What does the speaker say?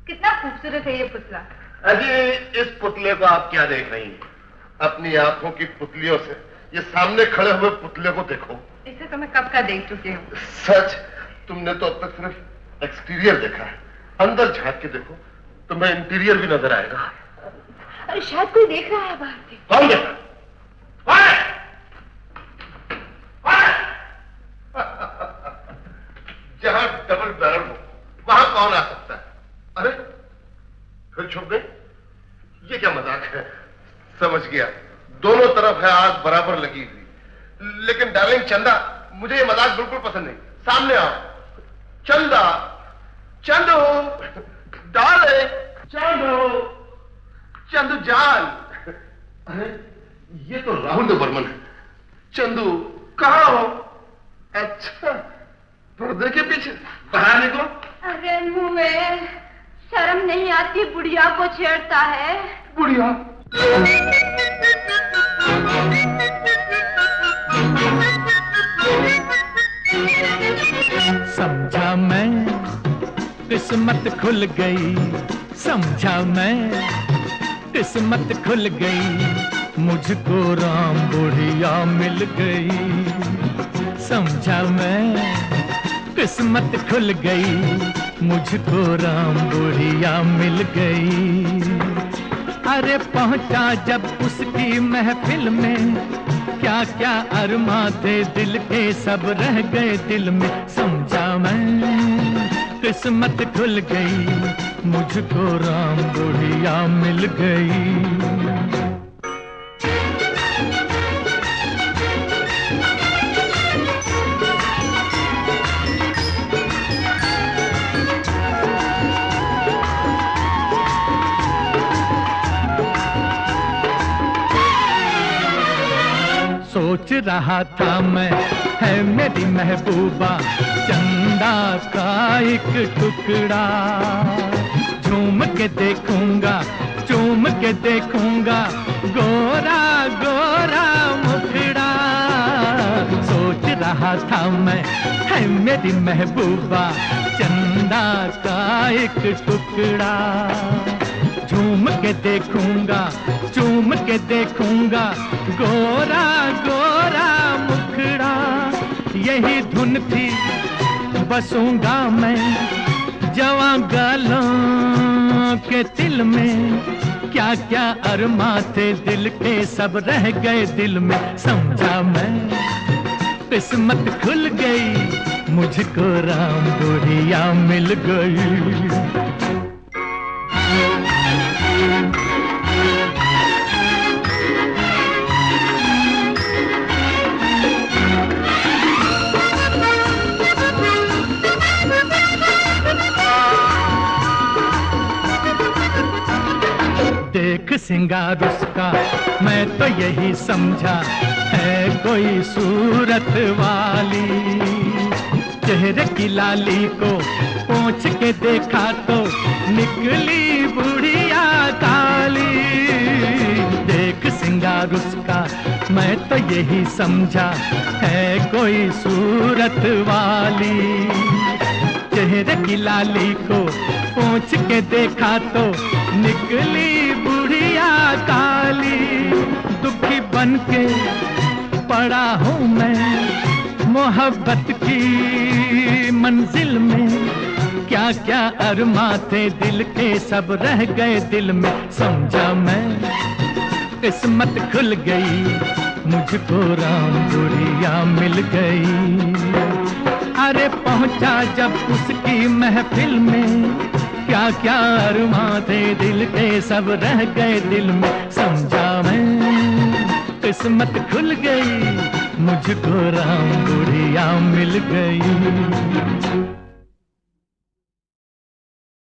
कितना खूबसूरत है ये पुतला। अजी इस पुतले को आप क्या देख रही हैं? अपनी आंखों की पुतलियों से ये सामने खड़े हुए पुतले को देखो। इसे तो मैं कब का देख चुकी हूँ। सच? तुमने तो अब तक सिर्फ एक्सटीरियर देखा है, अंदर झांक के देखो तुम्हें इंटीरियर भी नजर आएगा। अरे शायद कोई देख रहा है बाहर से। कौन देख रहा? जहां डबल बैरल हो वहां कौन आ सकता है? अरे फिर छुप गए? ये क्या मजाक है? समझ गया, दोनों तरफ है आग बराबर लगी हुई। लेकिन डार्लिंग चंदा, मुझे ये मजाक बिल्कुल पसंद नहीं। सामने आओ। चंदा, चंदू, डार्लिंग, चंदू, चंदू जान। अरे ये तो राहुल बर्मन है। चंदू कहाँ हो? अच्छा, पर्दे के पीछे। बाहर निकलो। अरे मुझे शर्म नहीं आती, बुढ़िया को छेड़ता है। बुढ़िया? समझा मैं, किस्मत खुल गई। समझा मैं, किस्मत खुल गई। मुझको राम बुढ़िया मिल गई। समझा मैं, किस्मत खुल गई। मुझको राम बुढ़िया मिल गई। अरे पहुंचा जब उसकी महफिल में, क्या क्या अरमा थे दिल के सब रह गए दिल में। समझा मैं, किस्मत खुल गई। मुझको राम बुढ़िया मिल गई। सोच रहा था मैं, है मेरी महबूबा चंदा का एक टुकड़ा। झूम के देखूंगा, चूम के देखूंगा गोरा गोरा मुखड़ा। सोच रहा था मैं, है मेरी महबूबा चंदा का एक टुकड़ा। झूम के देखूंगा, चूम के देखूंगा गोरा गोरा मुखड़ा। यही धुन थी बसूंगा मैं जवां गालों के दिल में। क्या क्या अरमा थे दिल के सब रह गए दिल में। समझा मैं, किस्मत खुल गई। मुझको राम बुढ़िया मिल गई। देख सिंगार उसका मैं तो यही समझा, है कोई सूरत वाली। चेहरे की लाली को पोंछ के देखा तो निकली बुढ़िया काली। देख सिंगार उसका मैं तो यही समझा, है कोई सूरत वाली। चेहरे की लाली को पोंछ के देखा तो निकली बुढ़िया काली। दुखी बन के पड़ा हूँ मैं मोहब्बत की मंजिल में। क्या क्या अरमा थे दिल के सब रह गए दिल में। समझा मैं, किस्मत खुल गई। मुझको राम बुढ़िया मिल गई। अरे पहुंचा जब उसकी महफिल में, क्या क्या अरमा थे दिल के सब रह गए दिल में। समझा मैं, किस्मत खुल गई। मुझको राम बुढ़िया मिल गई।